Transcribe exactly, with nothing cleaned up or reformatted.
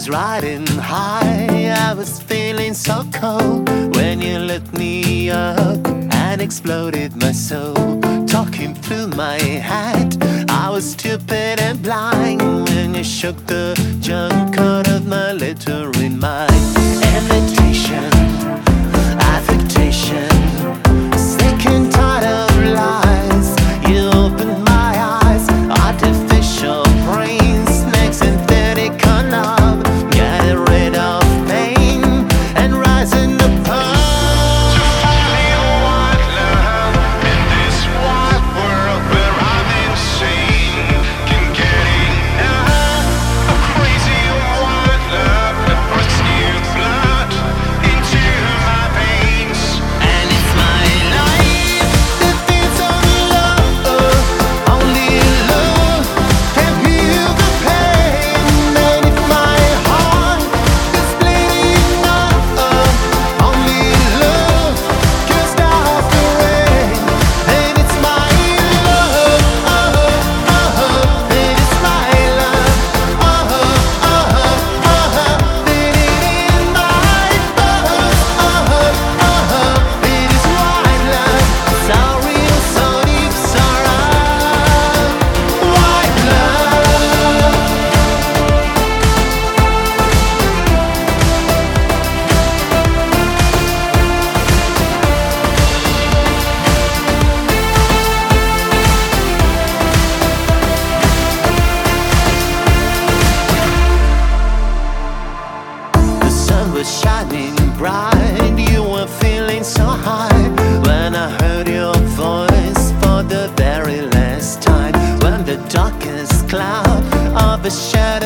was riding high, I was feeling so cold when you lit me up and exploded my soul. Talking through my head, I was stupid and blind when you shook the junk out of my littering mind. Imitation, affectation, sick and tired of lies. You opened my eyes, artificial brains, snakes, synthetic condom, getting rid of pain and rising the pulse. To find me a white love in this wide world where I'm insane, can get enough. A crazy white love that puts new blood into my veins. And it's my life that feeds on love. Only love can heal the pain. And if my heart is bleeding up, only love can stop the rain. And it's my love, and it's my love, that it in my blood. It is white love, so real, so deep, so right. White love. The sun was shining bright, you were feeling so high when I heard your voice for the very last time. When the darkest cloud of a shadow